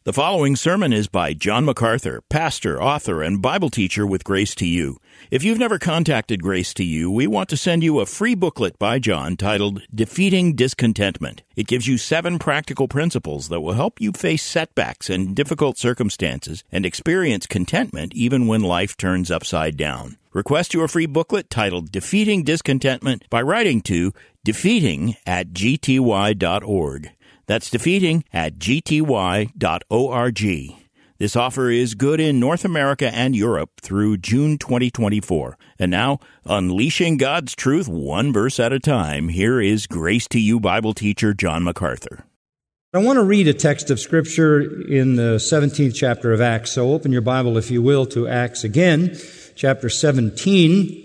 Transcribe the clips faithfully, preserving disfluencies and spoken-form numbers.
The following sermon is by John MacArthur, pastor, author, and Bible teacher with Grace to You. If you've never contacted Grace to You, we want to send you a free booklet by John titled Defeating Discontentment. It gives you seven practical principles that will help you face setbacks and difficult circumstances and experience contentment even when life turns upside down. Request your free booklet titled Defeating Discontentment by writing to defeating at g t y dot org. That's defeating at g t y dot org. This offer is good in North America and Europe through June twenty twenty-four. And now, unleashing God's truth one verse at a time, here is Grace to You Bible teacher John MacArthur. I want to read a text of Scripture in the seventeenth chapter of Acts. So open your Bible, if you will, to Acts again, chapter seventeen.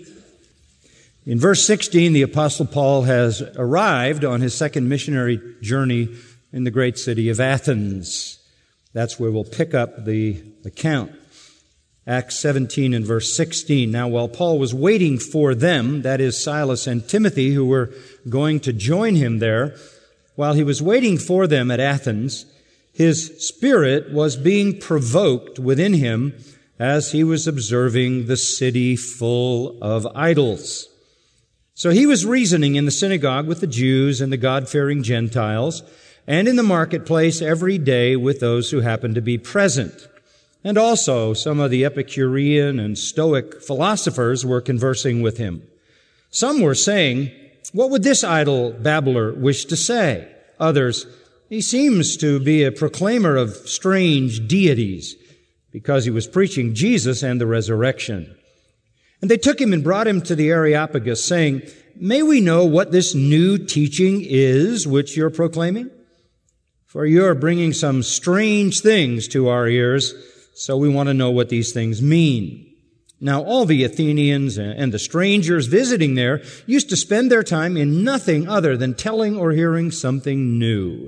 In verse sixteen, the Apostle Paul has arrived on his second missionary journey in the great city of Athens. That's where we'll pick up the account. Acts seventeen and verse sixteen. Now, while Paul was waiting for them, that is Silas and Timothy, who were going to join him there, while he was waiting for them at Athens, his spirit was being provoked within him as he was observing the city full of idols. So he was reasoning in the synagogue with the Jews and the God-fearing Gentiles, and in the marketplace every day with those who happened to be present. And also some of the Epicurean and Stoic philosophers were conversing with him. Some were saying, "What would this idle babbler wish to say?" Others, "He seems to be a proclaimer of strange deities," because he was preaching Jesus and the resurrection. And they took him and brought him to the Areopagus, saying, "May we know what this new teaching is which you're proclaiming? For you're bringing some strange things to our ears, so we want to know what these things mean." Now, all the Athenians and the strangers visiting there used to spend their time in nothing other than telling or hearing something new.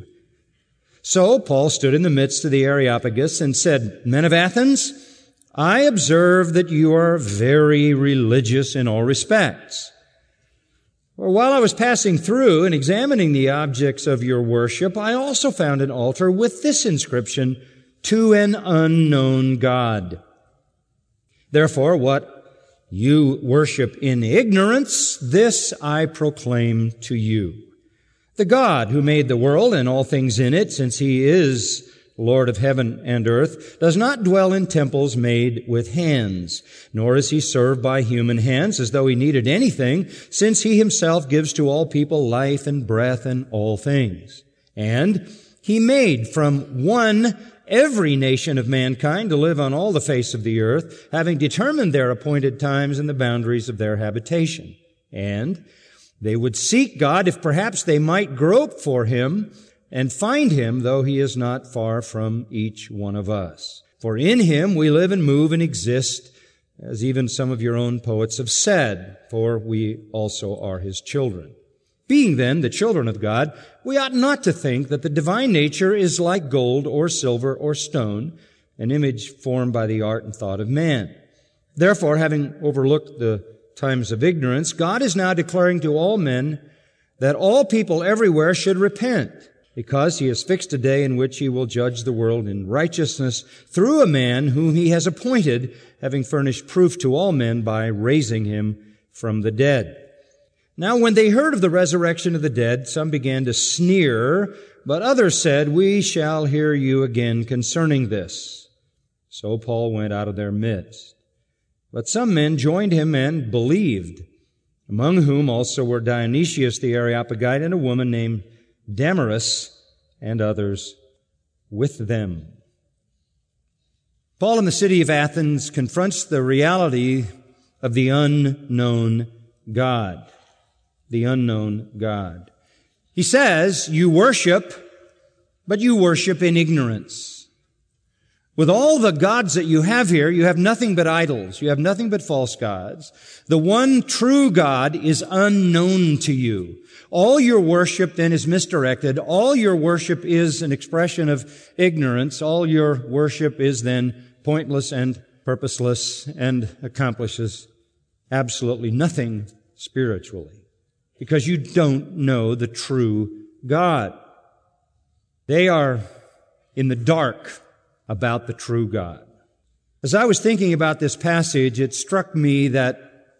So Paul stood in the midst of the Areopagus and said, "Men of Athens, I observe that you are very religious in all respects. For while I was passing through and examining the objects of your worship, I also found an altar with this inscription, 'To an unknown God.' Therefore, what you worship in ignorance, this I proclaim to you. The God who made the world and all things in it, since he is Lord of heaven and earth, does not dwell in temples made with hands, nor is he served by human hands as though he needed anything, since he himself gives to all people life and breath and all things. And he made from one every nation of mankind to live on all the face of the earth, having determined their appointed times and the boundaries of their habitation. And they would seek God if perhaps they might grope for him and find him, though he is not far from each one of us. For in him we live and move and exist, as even some of your own poets have said, for we also are his children. Being then the children of God, we ought not to think that the divine nature is like gold or silver or stone, an image formed by the art and thought of man. Therefore, having overlooked the times of ignorance, God is now declaring to all men that all people everywhere should repent, because he has fixed a day in which he will judge the world in righteousness through a man whom he has appointed, having furnished proof to all men by raising him from the dead. Now when they heard of the resurrection of the dead, some began to sneer, but others said, "We shall hear you again concerning this." So Paul went out of their midst. But some men joined him and believed, among whom also were Dionysius the Areopagite and a woman named Damaris, and others with them. Paul in the city of Athens confronts the reality of the unknown God. The unknown God. He says, you worship, but you worship in ignorance. With all the gods that you have here, you have nothing but idols. You have nothing but false gods. The one true God is unknown to you. All your worship then is misdirected. All your worship is an expression of ignorance. All your worship is then pointless and purposeless and accomplishes absolutely nothing spiritually, because you don't know the true God. They are in the dark. about the true God. As I was thinking about this passage, it struck me that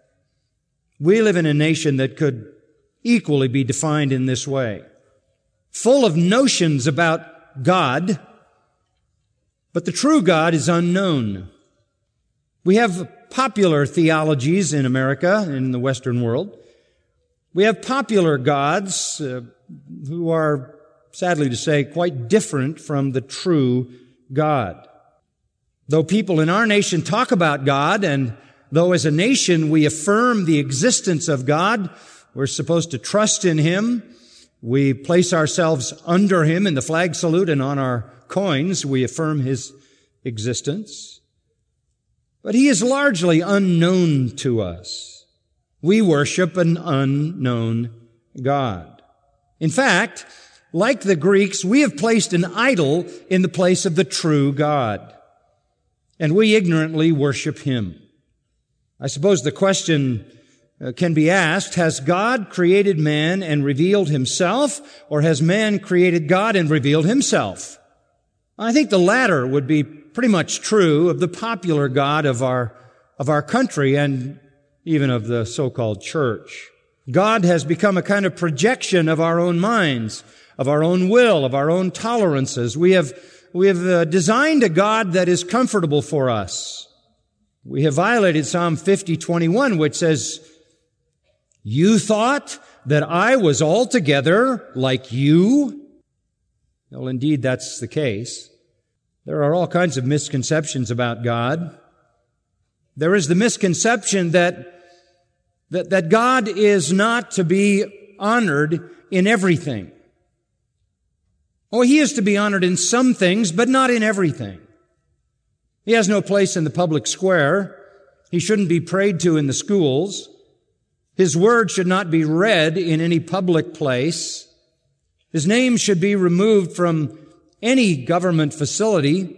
we live in a nation that could equally be defined in this way. Full of notions about God, but the true God is unknown. We have popular theologies in America, in the Western world. We have popular gods uh, who are, sadly to say, quite different from the true God. Though people in our nation talk about God, and though as a nation we affirm the existence of God, we're supposed to trust in Him, we place ourselves under Him in the flag salute, and on our coins we affirm His existence. But He is largely unknown to us. We worship an unknown God. In fact, like the Greeks, we have placed an idol in the place of the true God, and we ignorantly worship Him. I suppose the question uh, can be asked, has God created man and revealed Himself, or has man created God and revealed himself? I think the latter would be pretty much true of the popular God of our, of our country and even of the so-called church. God has become a kind of projection of our own minds, of our own will, of our own tolerances. We have, we have uh, designed a God that is comfortable for us. We have violated Psalm fifty twenty-one, which says, "You thought that I was altogether like you?" Well, indeed, that's the case. There are all kinds of misconceptions about God. There is the misconception that That, that God is not to be honored in everything. Oh, He is to be honored in some things, but not in everything. He has no place in the public square. He shouldn't be prayed to in the schools. His word should not be read in any public place. His name should be removed from any government facility.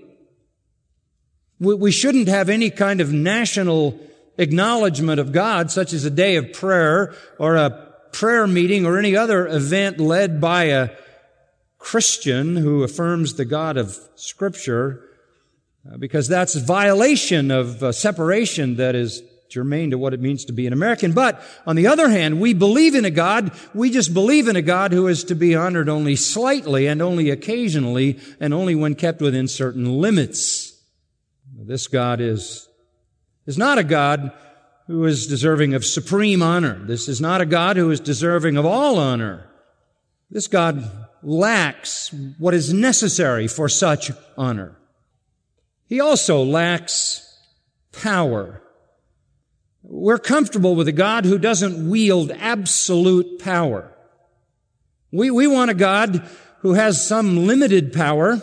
We, we shouldn't have any kind of national acknowledgement of God, such as a day of prayer or a prayer meeting or any other event led by a Christian who affirms the God of Scripture, because that's a violation of uh, separation that is germane to what it means to be an American. But on the other hand, we believe in a God, we just believe in a God who is to be honored only slightly and only occasionally and only when kept within certain limits. This God is is not a God who is deserving of supreme honor. This is not a God who is deserving of all honor. This God lacks what is necessary for such honor. He also lacks power. We're comfortable with a God who doesn't wield absolute power. We, we want a God who has some limited power.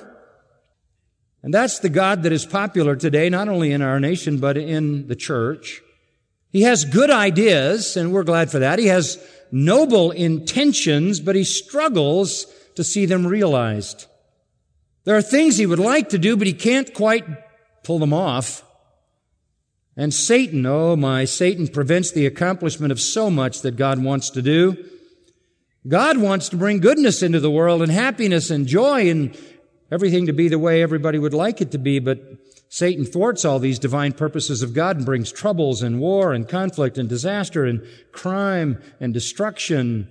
And that's the God that is popular today, not only in our nation, but in the church. He has good ideas, and we're glad for that. He has noble intentions, but he struggles to see them realized. There are things he would like to do, but he can't quite pull them off. And Satan, oh my, Satan prevents the accomplishment of so much that God wants to do. God wants to bring goodness into the world and happiness and joy and everything to be the way everybody would like it to be, but Satan thwarts all these divine purposes of God and brings troubles and war and conflict and disaster and crime and destruction.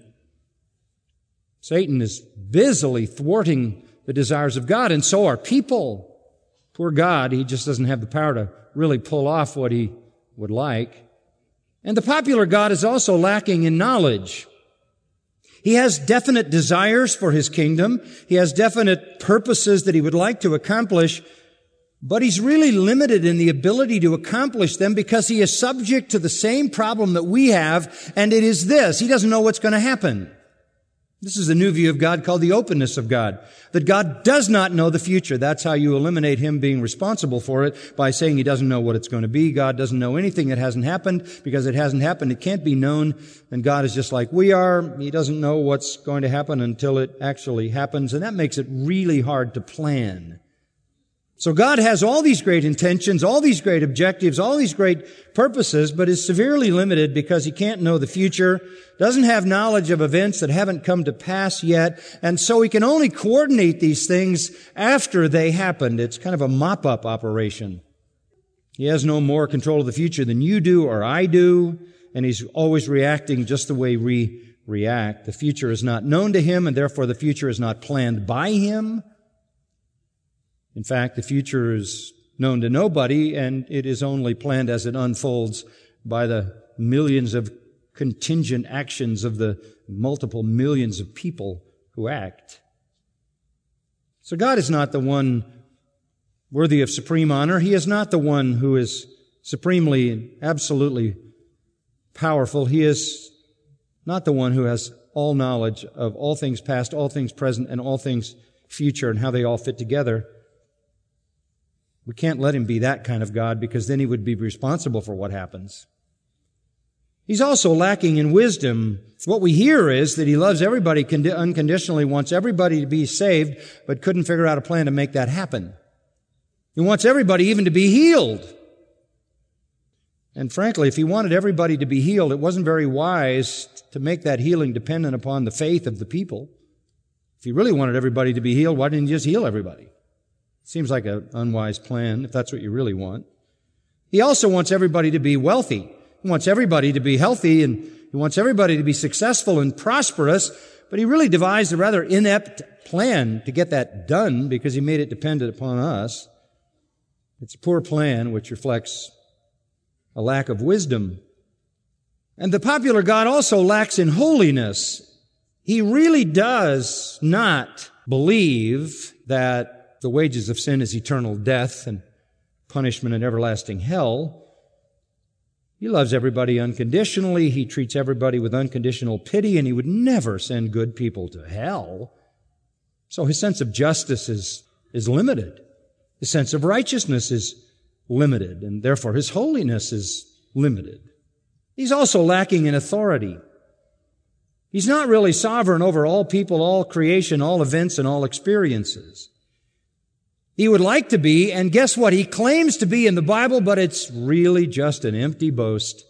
Satan is busily thwarting the desires of God, and so are people. Poor God, he just doesn't have the power to really pull off what he would like. And the popular God is also lacking in knowledge. He has definite desires for his kingdom. He has definite purposes that he would like to accomplish, but he's really limited in the ability to accomplish them because he is subject to the same problem that we have, and it is this: he doesn't know what's going to happen. This is a new view of God called the openness of God, that God does not know the future. That's how you eliminate him being responsible for it, by saying he doesn't know what it's going to be. God doesn't know anything that hasn't happened. Because it hasn't happened, it can't be known. And God is just like we are. He doesn't know what's going to happen until it actually happens. And that makes it really hard to plan. So God has all these great intentions, all these great objectives, all these great purposes, but is severely limited because he can't know the future, doesn't have knowledge of events that haven't come to pass yet, and so he can only coordinate these things after they happened. It's kind of a mop-up operation. He has no more control of the future than you do or I do, and he's always reacting just the way we react. The future is not known to him, and therefore the future is not planned by him. In fact, the future is known to nobody, and it is only planned as it unfolds by the millions of contingent actions of the multiple millions of people who act. So God is not the one worthy of supreme honor. He is not the one who is supremely and absolutely powerful. He is not the one who has all knowledge of all things past, all things present, and all things future, and how they all fit together. We can't let him be that kind of God, because then he would be responsible for what happens. He's also lacking in wisdom. What we hear is that he loves everybody unconditionally, wants everybody to be saved, but couldn't figure out a plan to make that happen. He wants everybody even to be healed. And frankly, if he wanted everybody to be healed, it wasn't very wise to make that healing dependent upon the faith of the people. If he really wanted everybody to be healed, why didn't he just heal everybody? Seems like an unwise plan, if that's what you really want. He also wants everybody to be wealthy. He wants everybody to be healthy, and he wants everybody to be successful and prosperous, but he really devised a rather inept plan to get that done because he made it dependent upon us. It's a poor plan which reflects a lack of wisdom. And the popular God also lacks in holiness. He really does not believe that the wages of sin is eternal death and punishment and everlasting hell. He loves everybody unconditionally. He treats everybody with unconditional pity, and he would never send good people to hell. So his sense of justice is, is limited. His sense of righteousness is limited, and therefore his holiness is limited. He's also lacking in authority. He's not really sovereign over all people, all creation, all events, and all experiences. He would like to be, and guess what? He claims to be in the Bible, but it's really just an empty boast.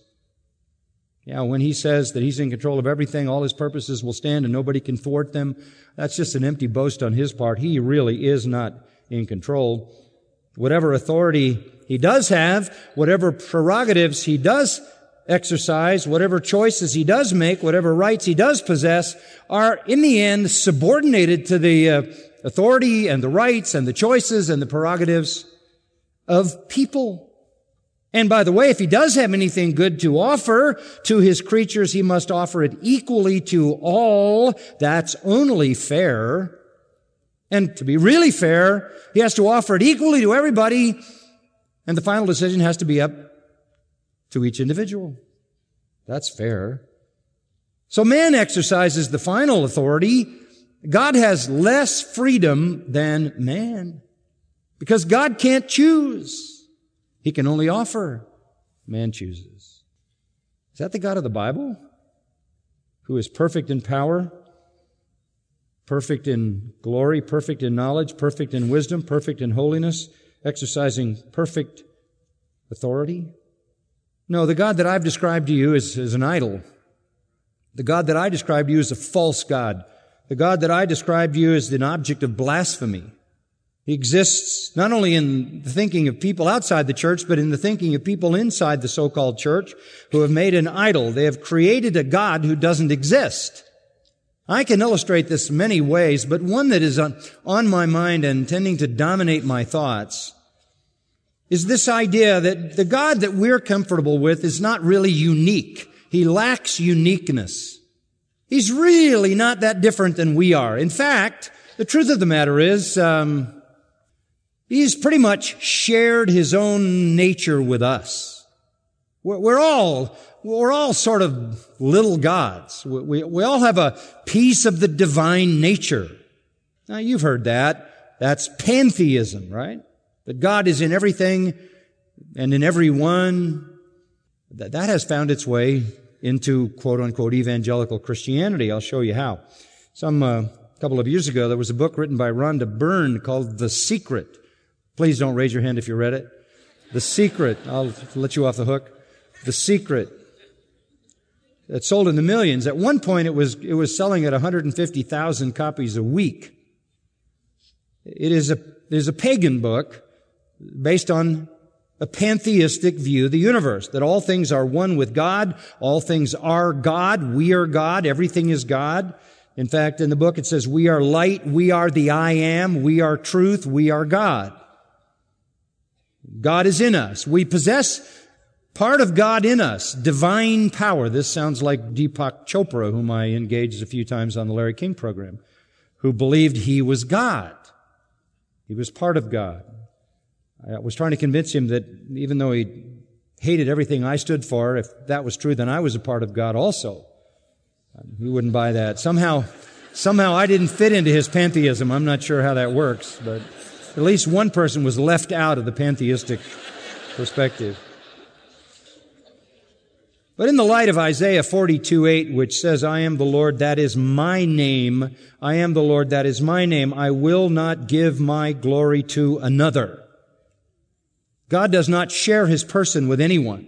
Yeah, when he says that he's in control of everything, all his purposes will stand and nobody can thwart them, that's just an empty boast on his part. He really is not in control. Whatever authority he does have, whatever prerogatives he does exercise, whatever choices he does make, whatever rights he does possess, are in the end subordinated to the uh, authority and the rights and the choices and the prerogatives of people. And by the way, if he does have anything good to offer to his creatures, he must offer it equally to all. That's only fair. And to be really fair, he has to offer it equally to everybody, and the final decision has to be up to each individual. That's fair. So man exercises the final authority. God has less freedom than man, because God can't choose. He can only offer. Man chooses. Is that the God of the Bible, who is perfect in power, perfect in glory, perfect in knowledge, perfect in wisdom, perfect in holiness, exercising perfect authority? No, the God that I've described to you is, is an idol. The God that I described to you is a false God. The God that I described to you is an object of blasphemy. He exists not only in the thinking of people outside the church, but in the thinking of people inside the so-called church who have made an idol. They have created a God who doesn't exist. I can illustrate this many ways, but one that is on, on my mind and tending to dominate my thoughts is this idea that the God that we're comfortable with is not really unique. He lacks uniqueness. He's really not that different than we are. In fact, the truth of the matter is, um, he's pretty much shared his own nature with us. We're, we're all, we're all sort of little gods. We, we, we all have a piece of the divine nature. Now, you've heard that. That's pantheism, right? That God is in everything and in everyone. That, that has found its way into quote-unquote evangelical Christianity. I'll show you how. Some uh, couple of years ago, there was a book written by Rhonda Byrne called The Secret. Please don't raise your hand if you read it. The Secret. I'll let you off the hook. The Secret. It sold in the millions. At one point, it was it was selling at one hundred fifty thousand copies a week. It is a it is a pagan book based on a pantheistic view of the universe, that all things are one with God, all things are God, we are God, everything is God. In fact, in the book it says, we are light, we are the I am, we are truth, we are God. God is in us. We possess part of God in us, divine power. This sounds like Deepak Chopra, whom I engaged a few times on the Larry King program, who believed he was God. He was part of God. I was trying to convince him that even though he hated everything I stood for, if that was true, then I was a part of God also. He wouldn't buy that. Somehow, somehow I didn't fit into his pantheism. I'm not sure how that works, but at least one person was left out of the pantheistic perspective. But in the light of Isaiah forty-two eight, which says, I am the Lord, that is my name. I am the Lord, that is my name. I will not give my glory to another. God does not share his person with anyone.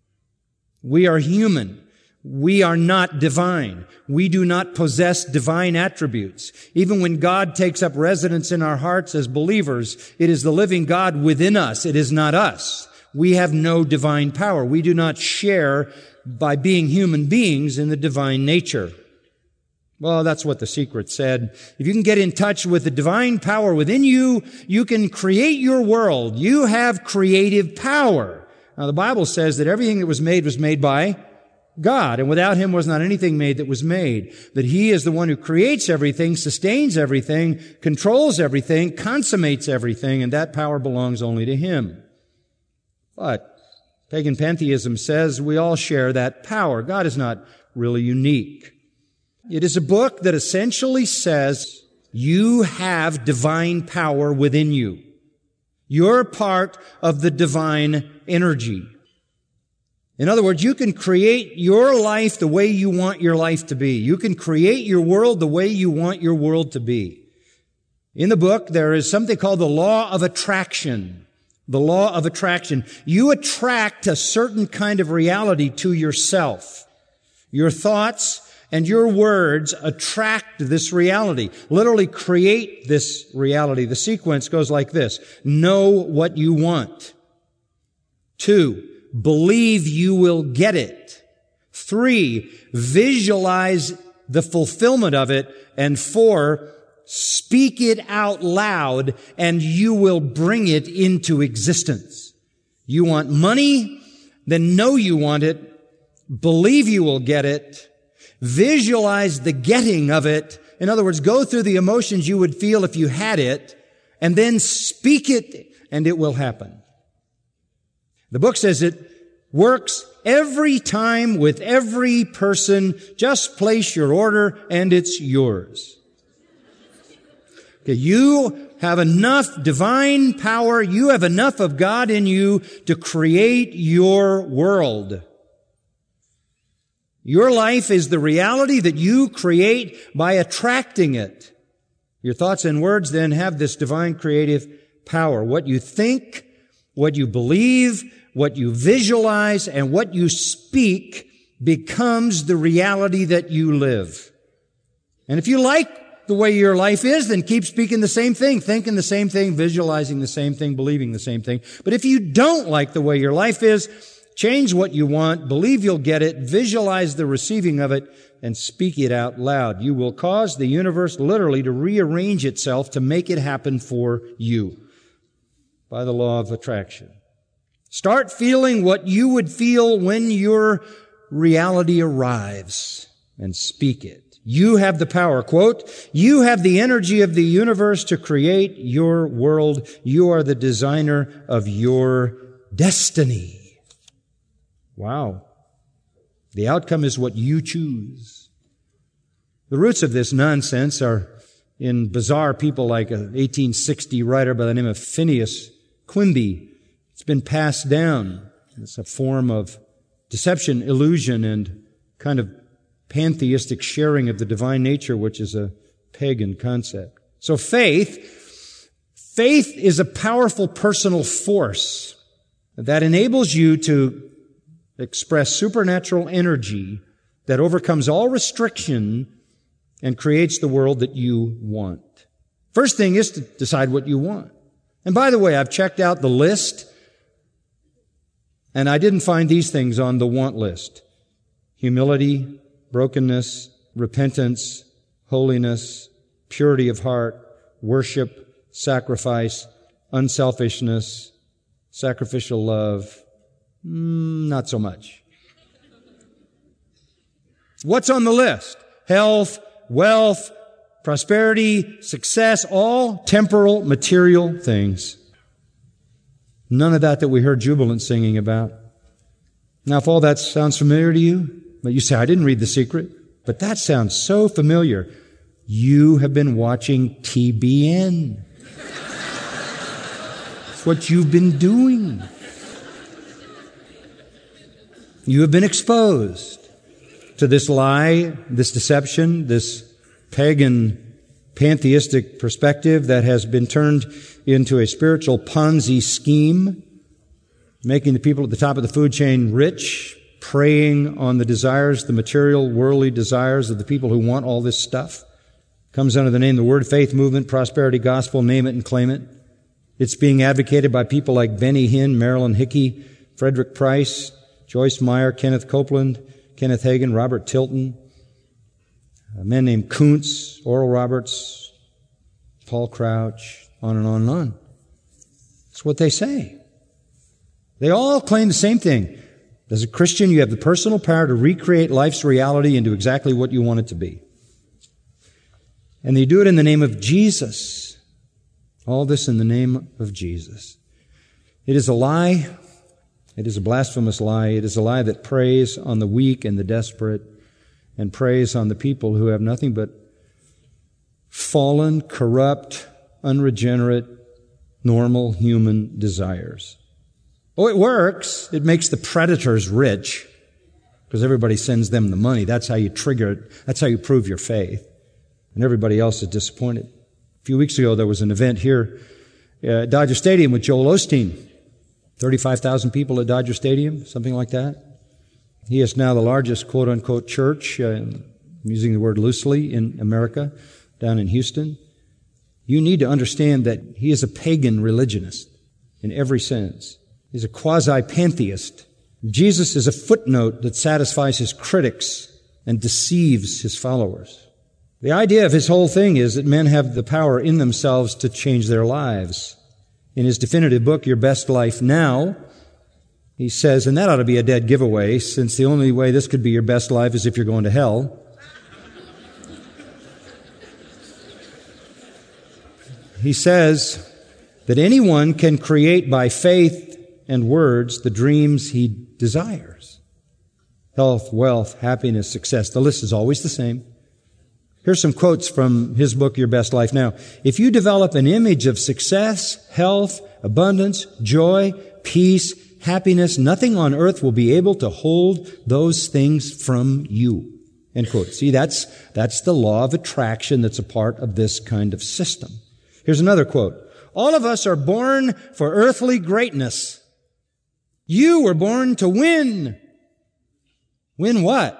We are human. We are not divine. We do not possess divine attributes. Even when God takes up residence in our hearts as believers, it is the living God within us. It is not us. We have no divine power. We do not share by being human beings in the divine nature. Well, that's what The Secret said. If you can get in touch with the divine power within you, you can create your world. You have creative power. Now, the Bible says that everything that was made was made by God, and without him was not anything made that was made. That he is the one who creates everything, sustains everything, controls everything, consummates everything, and that power belongs only to him. But pagan pantheism says we all share that power. God is not really unique. It is a book that essentially says you have divine power within you. You're part of the divine energy. In other words, you can create your life the way you want your life to be. You can create your world the way you want your world to be. In the book, there is something called the law of attraction. The law of attraction. You attract a certain kind of reality to yourself. Your thoughts and your words attract this reality, literally create this reality. The sequence goes like this. Know what you want. Two, believe you will get it. Three, visualize the fulfillment of it. And four, speak it out loud and you will bring it into existence. You want money? Then know you want it. Believe you will get it. Visualize the getting of it. In other words, go through the emotions you would feel if you had it, and then speak it, and it will happen. The book says it works every time with every person. Just place your order, and it's yours. Okay, you have enough divine power, you have enough of God in you to create your world. Your life is the reality that you create by attracting it. Your thoughts and words then have this divine creative power. What you think, what you believe, what you visualize, and what you speak becomes the reality that you live. And if you like the way your life is, then keep speaking the same thing, thinking the same thing, visualizing the same thing, believing the same thing. But if you don't like the way your life is, change what you want, believe you'll get it, visualize the receiving of it, and speak it out loud. You will cause the universe literally to rearrange itself to make it happen for you by the law of attraction. Start feeling what you would feel when your reality arrives, and speak it. You have the power, quote, you have the energy of the universe to create your world. You are the designer of your destiny. Wow. The outcome is what you choose. The roots of this nonsense are in bizarre people like an eighteen sixty writer by the name of Phineas Quimby. It's been passed down. It's a form of deception, illusion, and kind of pantheistic sharing of the divine nature, which is a pagan concept. So faith, Faith is a powerful personal force that enables you to express supernatural energy that overcomes all restriction and creates the world that you want. First thing is to decide what you want. And by the way, I've checked out the list, and I didn't find these things on the want list. Humility, brokenness, repentance, holiness, purity of heart, worship, sacrifice, unselfishness, sacrificial love. Mm, not so much. What's on the list? Health, wealth, prosperity, success, all temporal, material things. None of that that we heard Jubilant singing about. Now, if all that sounds familiar to you, but you say, I didn't read The Secret, but that sounds so familiar. You have been watching T B N. That's what you've been doing. You have been exposed to this lie, this deception, this pagan pantheistic perspective that has been turned into a spiritual Ponzi scheme, making the people at the top of the food chain rich, preying on the desires, the material, worldly desires of the people who want all this stuff. Comes under the name the Word Faith Movement, Prosperity Gospel, name it and claim it. It's being advocated by people like Benny Hinn, Marilyn Hickey, Frederick Price, Joyce Meyer, Kenneth Copeland, Kenneth Hagin, Robert Tilton, a man named Kuntz, Oral Roberts, Paul Crouch, on and on and on. That's what they say. They all claim the same thing. As a Christian, you have the personal power to recreate life's reality into exactly what you want it to be. And they do it in the name of Jesus. All this in the name of Jesus. It is a lie. It is a blasphemous lie. It is a lie that preys on the weak and the desperate and preys on the people who have nothing but fallen, corrupt, unregenerate, normal human desires. Oh, it works. It makes the predators rich because everybody sends them the money. That's how you trigger it. That's how you prove your faith. And everybody else is disappointed. A few weeks ago, there was an event here at Dodger Stadium with Joel Osteen. thirty-five thousand people at Dodger Stadium, something like that. He is now the largest quote-unquote church, uh, I'm using the word loosely, in America, down in Houston. You need to understand that he is a pagan religionist in every sense. He's a quasi-pantheist. Jesus is a footnote that satisfies his critics and deceives his followers. The idea of his whole thing is that men have the power in themselves to change their lives. In his definitive book, Your Best Life Now, he says, and that ought to be a dead giveaway, since the only way this could be your best life is if you're going to hell. He says that anyone can create by faith and words the dreams he desires. Health, wealth, happiness, success. The list is always the same. Here's some quotes from his book, Your Best Life Now. If you develop an image of success, health, abundance, joy, peace, happiness, nothing on earth will be able to hold those things from you. End quote. See, that's, that's the law of attraction that's a part of this kind of system. Here's another quote. All of us are born for earthly greatness. You were born to win. Win what?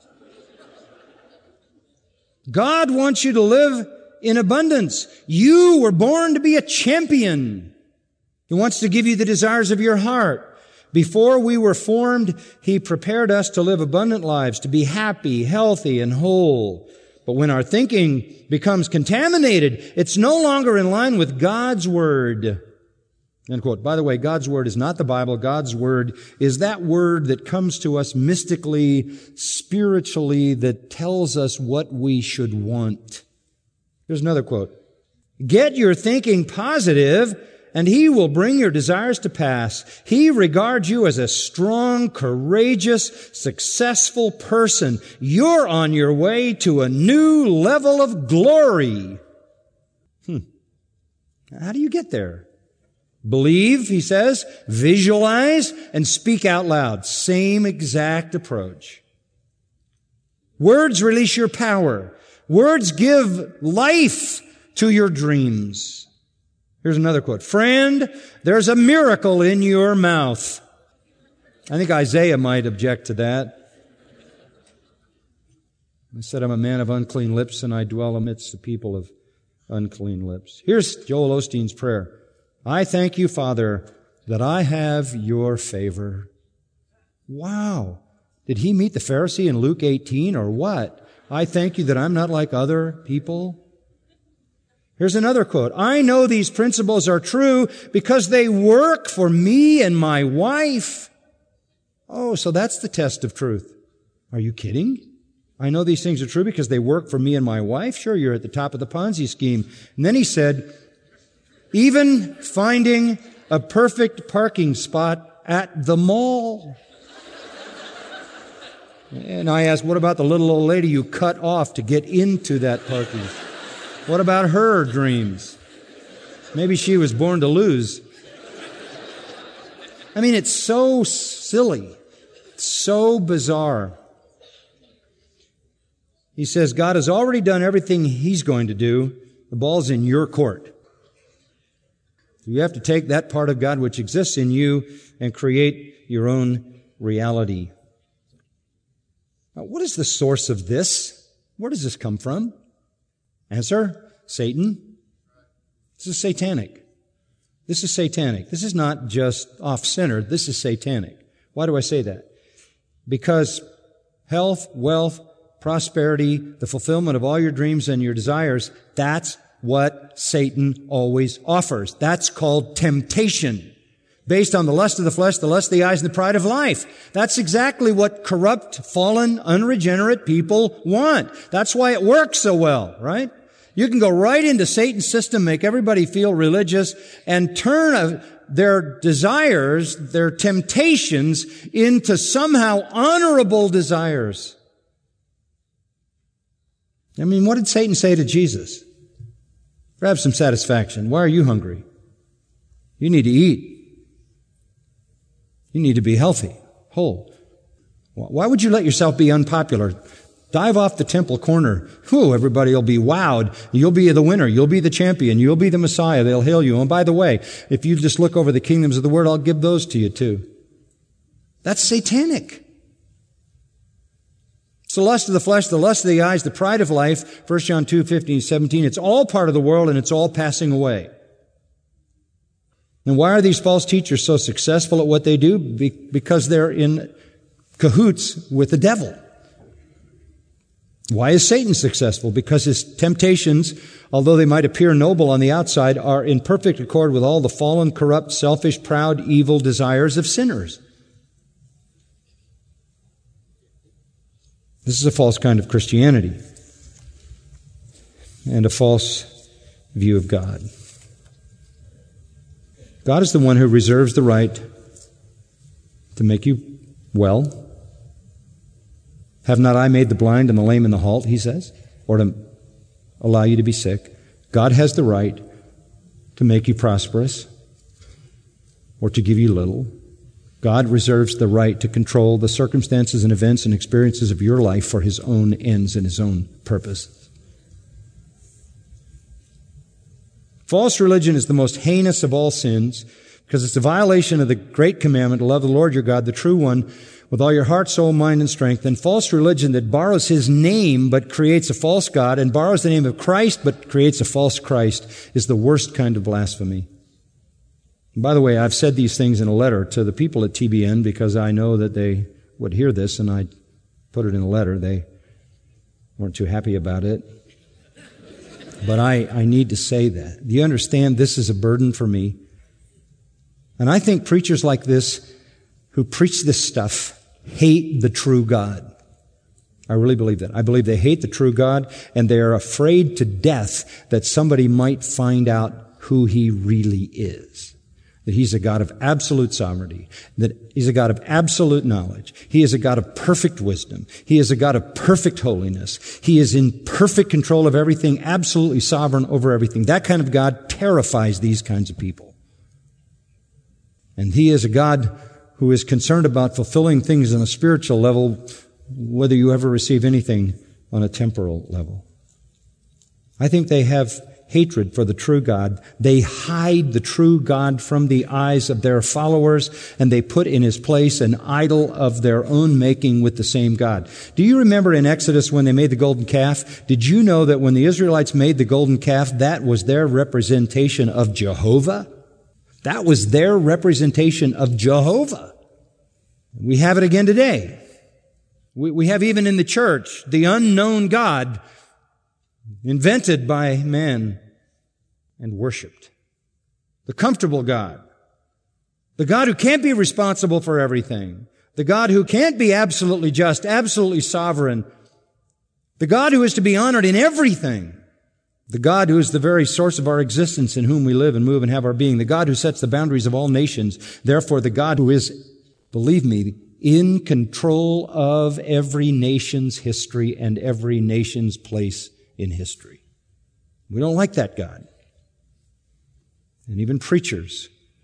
God wants you to live in abundance. You were born to be a champion. He wants to give you the desires of your heart. Before we were formed, He prepared us to live abundant lives, to be happy, healthy, and whole. But when our thinking becomes contaminated, it's no longer in line with God's Word. End quote. By the way, God's Word is not the Bible. God's Word is that Word that comes to us mystically, spiritually, that tells us what we should want. Here's another quote. Get your thinking positive, and He will bring your desires to pass. He regards you as a strong, courageous, successful person. You're on your way to a new level of glory. Hmm. How do you get there? Believe, he says, visualize, and speak out loud. Same exact approach. Words release your power. Words give life to your dreams. Here's another quote. Friend, there's a miracle in your mouth. I think Isaiah might object to that. I said, I'm a man of unclean lips, and I dwell amidst the people of unclean lips. Here's Joel Osteen's prayer. I thank you, Father, that I have your favor. Wow. Did he meet the Pharisee in Luke eighteen or what? I thank you that I'm not like other people. Here's another quote. I know these principles are true because they work for me and my wife. Oh, so that's the test of truth. Are you kidding? I know these things are true because they work for me and my wife. Sure, you're at the top of the Ponzi scheme. And then he said, even finding a perfect parking spot at the mall. And I asked, what about the little old lady you cut off to get into that parking? What about her dreams? Maybe she was born to lose. I mean, it's so silly, so bizarre. He says, God has already done everything He's going to do. The ball's in your court. You have to take that part of God which exists in you and create your own reality. Now, what is the source of this? Where does this come from? Answer, Satan. This is satanic. This is satanic. This is not just off-centered. This is satanic. Why do I say that? Because health, wealth, prosperity, the fulfillment of all your dreams and your desires, that's what Satan always offers. That's called temptation. Based on the lust of the flesh, the lust of the eyes, and the pride of life. That's exactly what corrupt, fallen, unregenerate people want. That's why it works so well, right? You can go right into Satan's system, make everybody feel religious, and turn a, their desires, their temptations, into somehow honorable desires. I mean, what did Satan say to Jesus? Grab some satisfaction. Why are you hungry? You need to eat. You need to be healthy, whole. Why would you let yourself be unpopular? Dive off the temple corner. Whew, everybody will be wowed. You'll be the winner. You'll be the champion. You'll be the Messiah. They'll hail you. And by the way, if you just look over the kingdoms of the world, I'll give those to you too. That's satanic. It's the lust of the flesh, the lust of the eyes, the pride of life. First John two, fifteen, seventeen. It's all part of the world and it's all passing away. And why are these false teachers so successful at what they do? Be- because they're in cahoots with the devil. Why is Satan successful? Because his temptations, although they might appear noble on the outside, are in perfect accord with all the fallen, corrupt, selfish, proud, evil desires of sinners. This is a false kind of Christianity and a false view of God. God is the one who reserves the right to make you well. Have not I made the blind and the lame and the halt, he says, or to allow you to be sick. God has the right to make you prosperous or to give you little. God reserves the right to control the circumstances and events and experiences of your life for His own ends and His own purposes. False religion is the most heinous of all sins because it's a violation of the great commandment to love the Lord your God, the true one, with all your heart, soul, mind, and strength. And false religion that borrows His name but creates a false God and borrows the name of Christ but creates a false Christ is the worst kind of blasphemy. And by the way, I've said these things in a letter to the people at T B N because I know that they would hear this, and I put it in a letter. They weren't too happy about it. But I, I need to say that. Do you understand this is a burden for me? And I think preachers like this who preach this stuff hate the true God. I really believe that. I believe they hate the true God and they are afraid to death that somebody might find out who He really is. That He's a God of absolute sovereignty, that He's a God of absolute knowledge. He is a God of perfect wisdom. He is a God of perfect holiness. He is in perfect control of everything, absolutely sovereign over everything. That kind of God terrifies these kinds of people. And He is a God who is concerned about fulfilling things on a spiritual level, whether you ever receive anything on a temporal level. I think they have hatred for the true God. They hide the true God from the eyes of their followers, and they put in his place an idol of their own making with the same God. Do you remember in Exodus when they made the golden calf? Did you know that when the Israelites made the golden calf, that was their representation of Jehovah? That was their representation of Jehovah. We have it again today. We, we have even in the church the unknown God invented by man and worshiped. The comfortable God. The God who can't be responsible for everything. The God who can't be absolutely just, absolutely sovereign. The God who is to be honored in everything. The God who is the very source of our existence, in whom we live and move and have our being. The God who sets the boundaries of all nations. Therefore, the God who is, believe me, in control of every nation's history and every nation's place in history. We don't like that God. And even preachers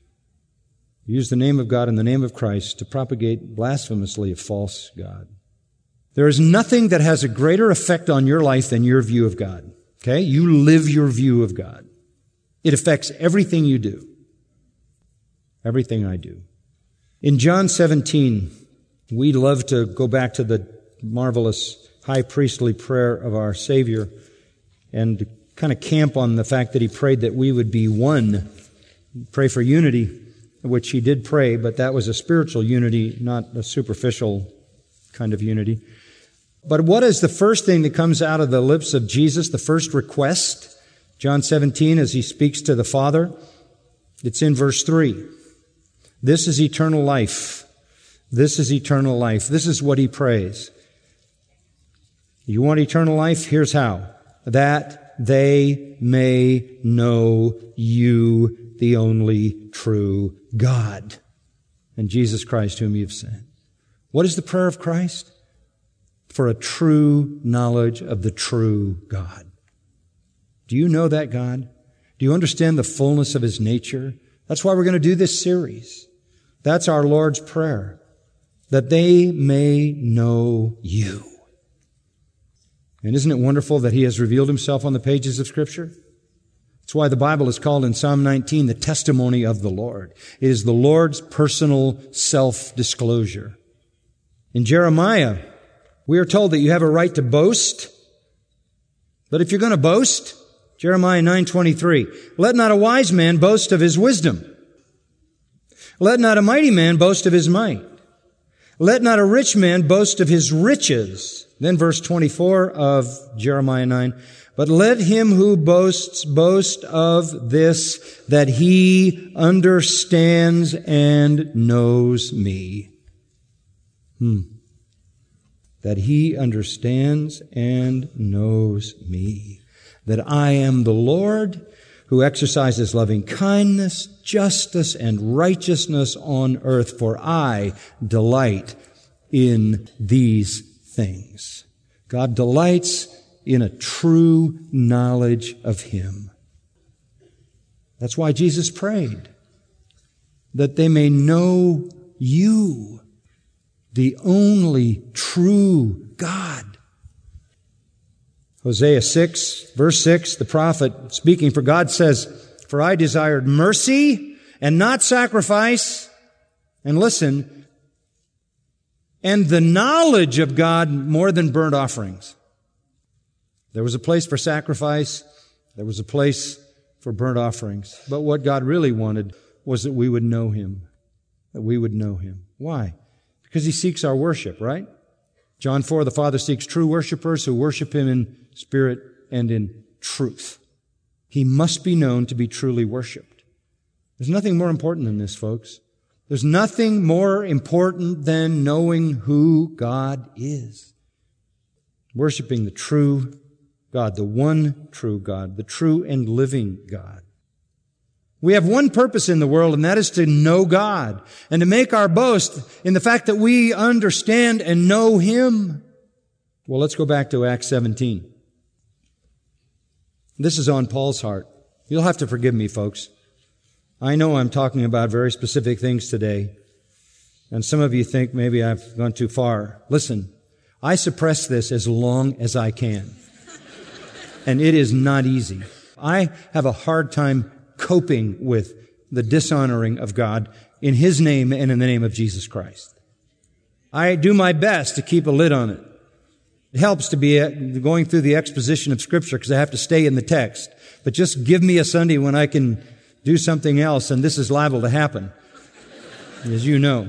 use the name of God and the name of Christ to propagate blasphemously a false God. There is nothing that has a greater effect on your life than your view of God. Okay? You live your view of God. It affects everything you do. Everything I do. In John seventeen, we love to go back to the marvelous high priestly prayer of our Savior and kind of camp on the fact that he prayed that we would be one. Pray for unity, which he did pray, but that was a spiritual unity, not a superficial kind of unity. But what is the first thing that comes out of the lips of Jesus, the first request? John seventeen, as he speaks to the Father, it's in verse three. This is eternal life. This is eternal life. This is what he prays. You want eternal life? Here's how. That they may know you, the only true God, and Jesus Christ whom you've sent. What is the prayer of Christ? For a true knowledge of the true God. Do you know that God? Do you understand the fullness of his nature? That's why we're going to do this series. That's our Lord's prayer. That they may know you. And isn't it wonderful that he has revealed himself on the pages of Scripture? That's why the Bible is called in Psalm nineteen the testimony of the Lord. It is the Lord's personal self-disclosure. In Jeremiah, we are told that you have a right to boast. But if you're going to boast, Jeremiah nine twenty-three, let not a wise man boast of his wisdom. Let not a mighty man boast of his might. Let not a rich man boast of his riches. Then verse twenty-four of Jeremiah nine, but let him who boasts boast of this, that he understands and knows me. Hmm. That he understands and knows me. That I am the Lord who exercises loving kindness, justice, and righteousness on earth, for I delight in these things. God delights in a true knowledge of him. That's why Jesus prayed, that they may know you, the only true God. Hosea six, verse six, the prophet speaking for God says, for I desired mercy and not sacrifice. And listen, and the knowledge of God more than burnt offerings. There was a place for sacrifice. There was a place for burnt offerings. But what God really wanted was that we would know him. That we would know him. Why? Because he seeks our worship, right? John four, the Father seeks true worshipers who worship him in spirit and in truth. He must be known to be truly worshiped. There's nothing more important than this, folks. There's nothing more important than knowing who God is. Worshiping the true God, the one true God, the true and living God. We have one purpose in the world, and that is to know God and to make our boast in the fact that we understand and know him. Well, let's go back to Acts seventeen. This is on Paul's heart. You'll have to forgive me, folks. I know I'm talking about very specific things today, and some of you think maybe I've gone too far. Listen, I suppress this as long as I can, and it is not easy. I have a hard time coping with the dishonoring of God in His name and in the name of Jesus Christ. I do my best to keep a lid on it. It helps to be going through the exposition of Scripture because I have to stay in the text. But just give me a Sunday when I can do something else, and this is liable to happen, as you know.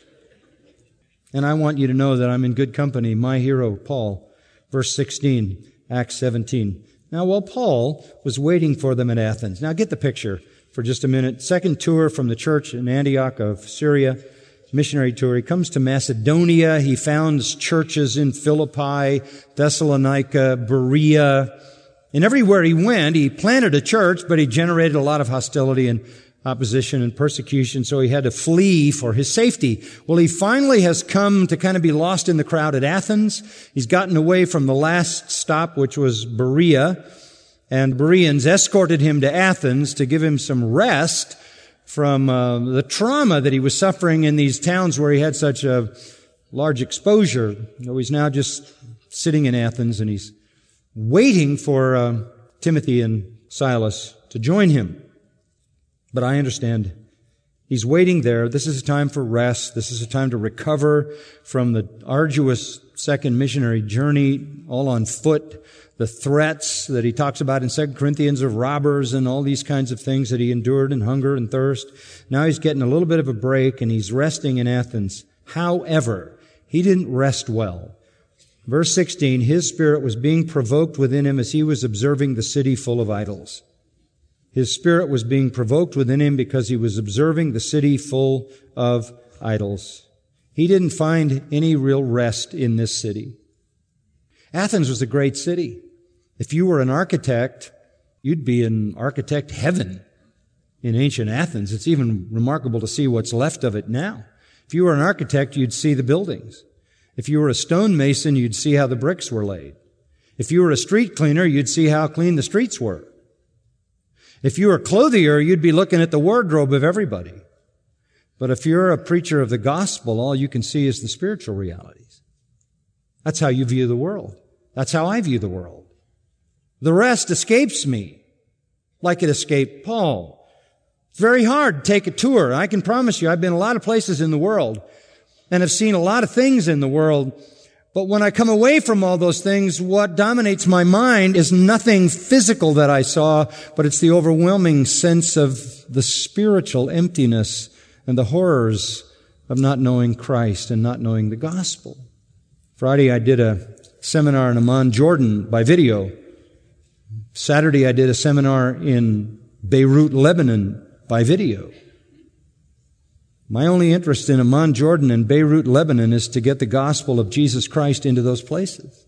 And I want you to know that I'm in good company. My hero, Paul, verse sixteen, Acts seventeen. Now, while Paul was waiting for them at Athens, now get the picture for just a minute. Second tour from the church in Antioch of Syria, missionary tour. He comes to Macedonia. He founds churches in Philippi, Thessalonica, Berea. And everywhere he went, he planted a church, but he generated a lot of hostility and opposition and persecution, so he had to flee for his safety. Well, he finally has come to kind of be lost in the crowd at Athens. He's gotten away from the last stop, which was Berea, and Bereans escorted him to Athens to give him some rest from uh, the trauma that he was suffering in these towns where he had such a large exposure. So he's now just sitting in Athens, and he's waiting for uh, Timothy and Silas to join him. But I understand he's waiting there. This is a time for rest. This is a time to recover from the arduous second missionary journey, all on foot. The threats that he talks about in Second Corinthians of robbers and all these kinds of things that he endured, and hunger and thirst. Now he's getting a little bit of a break, and he's resting in Athens. However, he didn't rest well. Verse sixteen, his spirit was being provoked within him as he was observing the city full of idols. His spirit was being provoked within him because he was observing the city full of idols. He didn't find any real rest in this city. Athens was a great city. If you were an architect, you'd be in architect heaven in ancient Athens. It's even remarkable to see what's left of it now. If you were an architect, you'd see the buildings. If you were a stonemason, you'd see how the bricks were laid. If you were a street cleaner, you'd see how clean the streets were. If you were a clothier, you'd be looking at the wardrobe of everybody. But if you're a preacher of the gospel, all you can see is the spiritual realities. That's how you view the world. That's how I view the world. The rest escapes me, like it escaped Paul. It's very hard to take a tour. I can promise you, I've been a lot of places in the world and have seen a lot of things in the world. But when I come away from all those things, what dominates my mind is nothing physical that I saw, but it's the overwhelming sense of the spiritual emptiness and the horrors of not knowing Christ and not knowing the gospel. Friday I did a seminar in Amman, Jordan by video. Saturday I did a seminar in Beirut, Lebanon by video. My only interest in Amman, Jordan, and Beirut, Lebanon is to get the gospel of Jesus Christ into those places.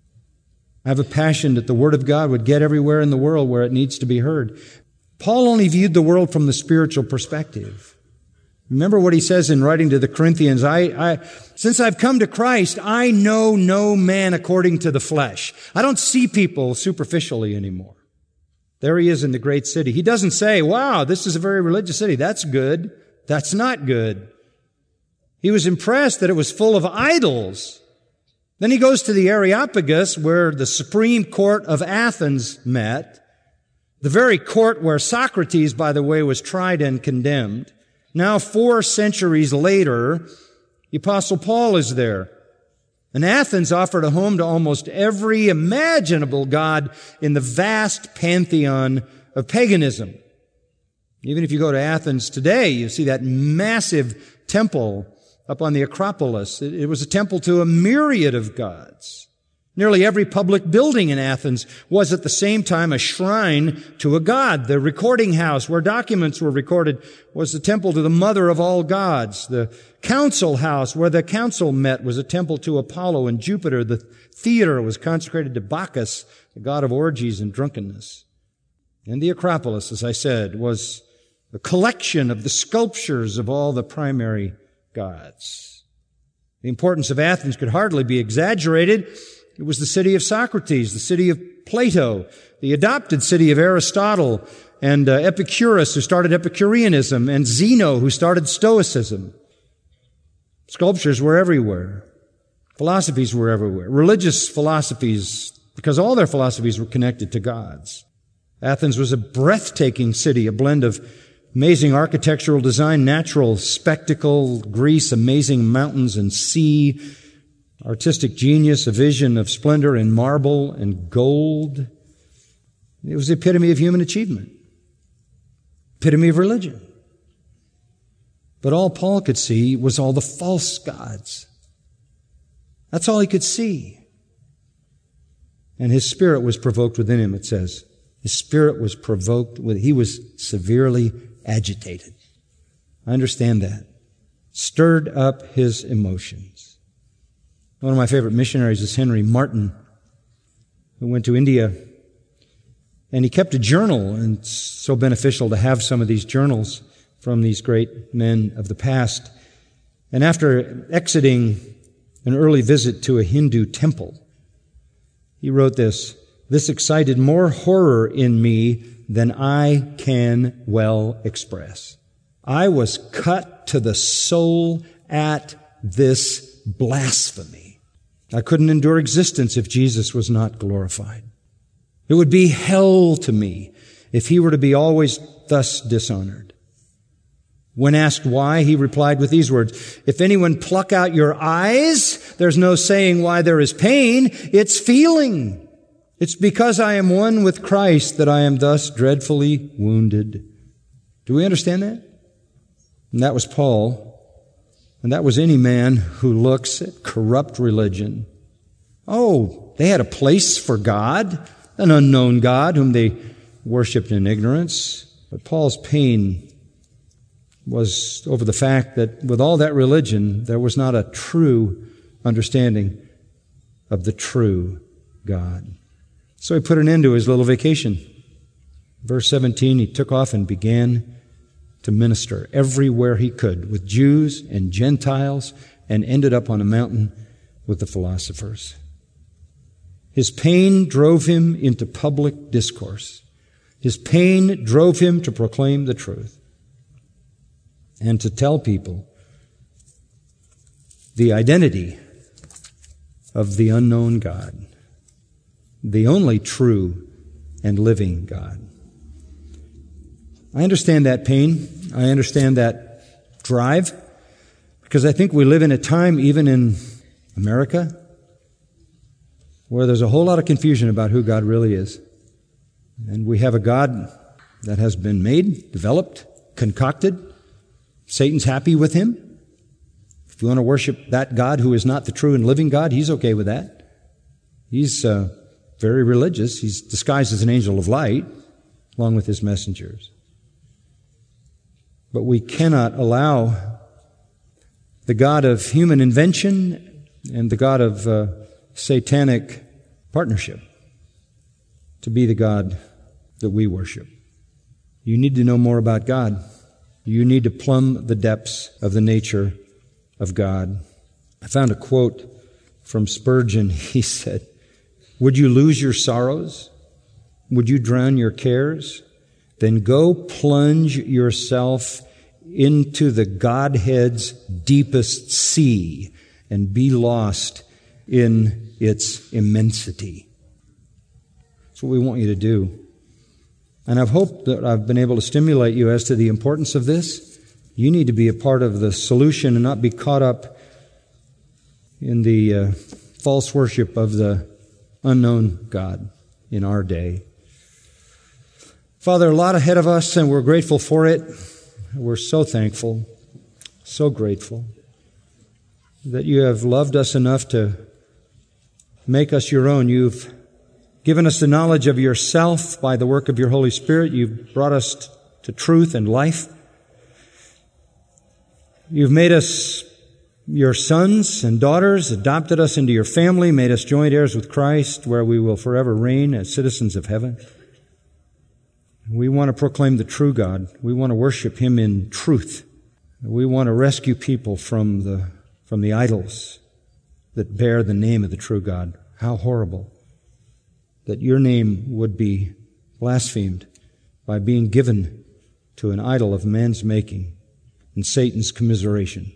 I have a passion that the Word of God would get everywhere in the world where it needs to be heard. Paul only viewed the world from the spiritual perspective. Remember what he says in writing to the Corinthians, I, I, since I've come to Christ, I know no man according to the flesh. I don't see people superficially anymore. There he is in the great city. He doesn't say, wow, this is a very religious city. That's good. That's not good. He was impressed that it was full of idols. Then he goes to the Areopagus, where the Supreme Court of Athens met, the very court where Socrates, by the way, was tried and condemned. Now, four centuries later, the Apostle Paul is there. And Athens offered a home to almost every imaginable god in the vast pantheon of paganism. Even if you go to Athens today, you see that massive temple up on the Acropolis. It, it was a temple to a myriad of gods. Nearly every public building in Athens was at the same time a shrine to a god. The recording house where documents were recorded was the temple to the mother of all gods. The council house where the council met was a temple to Apollo and Jupiter. The theater was consecrated to Bacchus, the god of orgies and drunkenness. And the Acropolis, as I said, was a collection of the sculptures of all the primary gods. The importance of Athens could hardly be exaggerated. It was the city of Socrates, the city of Plato, the adopted city of Aristotle and uh, Epicurus, who started Epicureanism, and Zeno, who started Stoicism. Sculptures were everywhere. Philosophies were everywhere. Religious philosophies, because all their philosophies were connected to gods. Athens was a breathtaking city, a blend of amazing architectural design, natural spectacle. Greece, amazing mountains and sea, artistic genius, a vision of splendor in marble and gold. It was the epitome of human achievement, epitome of religion. But all Paul could see was all the false gods. That's all he could see. And his spirit was provoked within him, it says. His spirit was provoked with, he was severely agitated. I understand that. Stirred up his emotions. One of my favorite missionaries is Henry Martin, who went to India. And he kept a journal, and it's so beneficial to have some of these journals from these great men of the past. And after exiting an early visit to a Hindu temple, he wrote this: "This excited more horror in me than I can well express. I was cut to the soul at this blasphemy. I couldn't endure existence if Jesus was not glorified. It would be hell to me if he were to be always thus dishonored." When asked why, he replied with these words: "If anyone pluck out your eyes, there's no saying why there is pain. It's feeling. It's because I am one with Christ that I am thus dreadfully wounded." Do we understand that? And that was Paul. And that was any man who looks at corrupt religion. Oh, they had a place for God, an unknown God whom they worshiped in ignorance. But Paul's pain was over the fact that with all that religion, there was not a true understanding of the true God. So he put an end to his little vacation. Verse seventeen, he took off and began to minister everywhere he could with Jews and Gentiles, and ended up on a mountain with the philosophers. His pain drove him into public discourse. His pain drove him to proclaim the truth and to tell people the identity of the unknown God, the only true and living God. I understand that pain. I understand that drive, because I think we live in a time, even in America, where there's a whole lot of confusion about who God really is. And we have a God that has been made, developed, concocted. Satan's happy with him. If you want to worship that God who is not the true and living God, he's okay with that. He's uh, very religious. He's disguised as an angel of light, along with his messengers. But we cannot allow the God of human invention and the God of uh, satanic partnership to be the God that we worship. You need to know more about God. You need to plumb the depths of the nature of God. I found a quote from Spurgeon. He said, "Would you lose your sorrows? Would you drown your cares? Then go plunge yourself into the Godhead's deepest sea and be lost in its immensity." That's what we want you to do. And I've hoped that I've been able to stimulate you as to the importance of this. You need to be a part of the solution and not be caught up in the uh, false worship of the unknown God in our day. Father, a lot ahead of us, and we're grateful for it. We're so thankful, so grateful that you have loved us enough to make us your own. You've given us the knowledge of yourself by the work of your Holy Spirit. You've brought us to truth and life. You've made us your sons and daughters, adopted us into your family, made us joint heirs with Christ, where we will forever reign as citizens of heaven. We want to proclaim the true God. We want to worship him in truth. We want to rescue people from the, from the idols that bear the name of the true God. How horrible that your name would be blasphemed by being given to an idol of man's making and Satan's commiseration.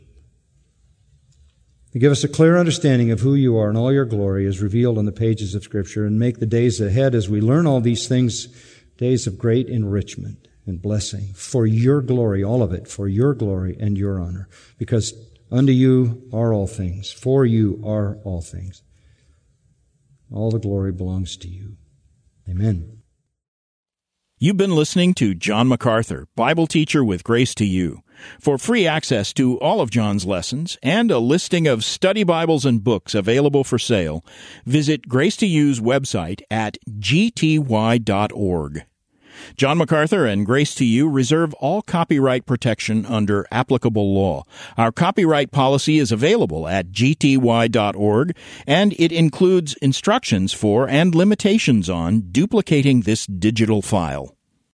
To give us a clear understanding of who you are and all your glory is revealed on the pages of Scripture, and make the days ahead as we learn all these things days of great enrichment and blessing for your glory, all of it, for your glory and your honor. Because unto you are all things, for you are all things. All the glory belongs to you. Amen. You've been listening to John MacArthur, Bible teacher with Grace to You. For free access to all of John's lessons and a listing of study Bibles and books available for sale, visit Grace to You's website at g t y dot org. John MacArthur and Grace to You reserve all copyright protection under applicable law. Our copyright policy is available at g t y dot org, and it includes instructions for and limitations on duplicating this digital file.